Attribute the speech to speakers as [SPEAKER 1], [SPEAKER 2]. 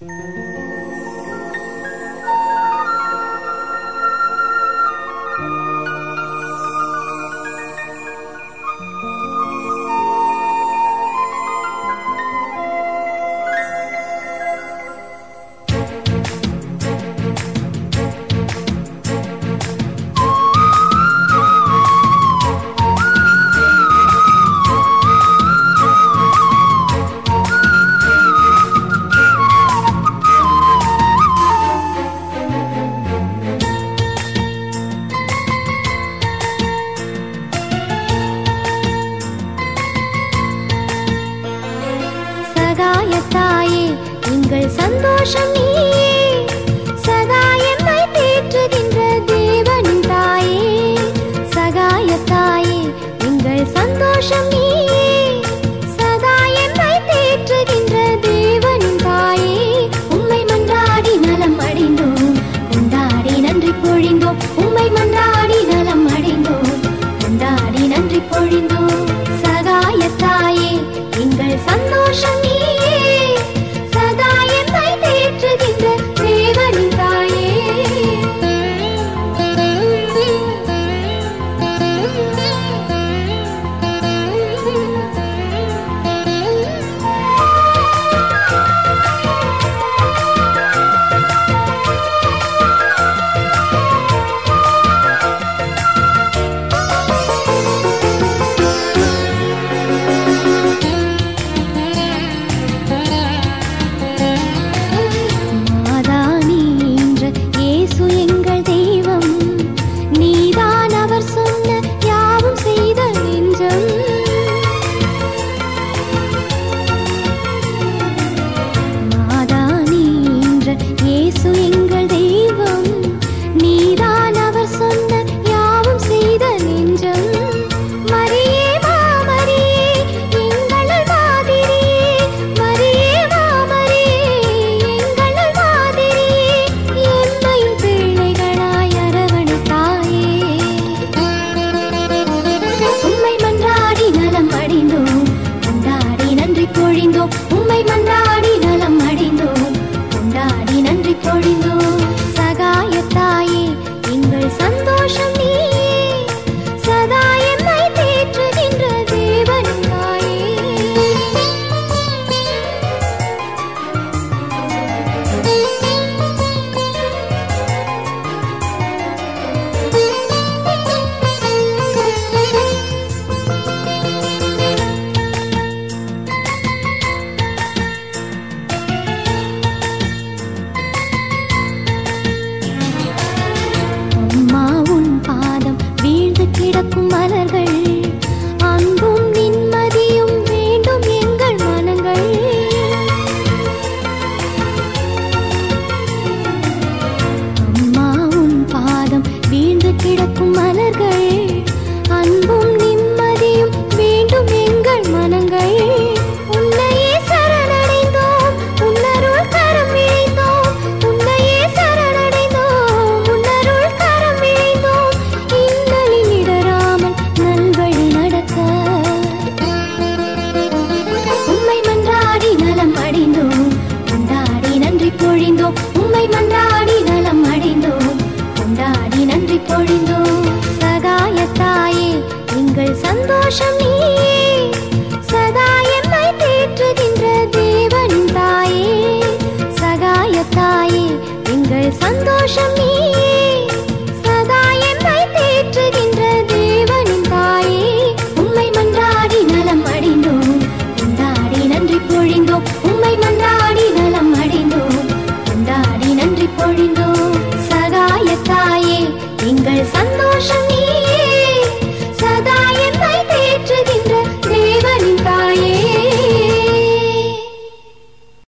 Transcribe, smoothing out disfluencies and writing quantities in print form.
[SPEAKER 1] சகாயத்தாயே எங்கள் சந்தோஷம் நீயே, சதா எம்மை தேற்றுகின்ற தேவனின் தாயே. சகாயத்தாயே எங்கள் சந்தோஷம் நீயே, சதா எம்மை தேற்றுகின்ற தேவனின் தாயே. உம்மை மன்றாடி நலம் அடைந்தோம், கொண்டாடி நன்றி பொழிந்தோம். உம்மை மன்றாடி நலம் அடைந்தோம், கொண்டாடி நன்றி பொழிந்தோம். சகாயத்தாயே எங்கள் சந்தோஷம் நீயே, சதா எம்மை தேற்றுகின்ற தேவனின் தாயே. உம்மை மன்றாடி நலம் அடைந்தோம், கொண்டாடி நன்றி பொழிந்தோம். சகாயத்தாயே எங்கள் சந்தோஷம் நீயே, சதா எம்மை தேற்றுகின்ற தேவனின் தாயே. கிடக்கும் மலர்கள், அன்பும் நிம்மதியும் வேண்டும் எங்கள் மனங்கள். அம்மா உன் பாதம் வீழ்ந்து கிடக்கும் மலர்கள், அன்பும் நிம்மதியும் வேண்டும் எங்கள் மனங்கள். உன்னையே சரணடைந்தோம், உன்னருள் கரம் இழைந்தோம். உன்னையே சரணடைந்தோம், உன்னருள் கரம் இழைந்தோம். இன்னலில் இடராமல் நல்வழி நடக்க உம்மை மன்றாடி நலம் அடைந்தோம், கொண்டாடி நன்றி பொழிந்தோம். உம்மை மன்றாடி நலம் அடைந்தோம், கொண்டாடி நன்றி பொழிந்தோம். சகாயத்தாயே எங்கள் சந்தோஷம் நீயே,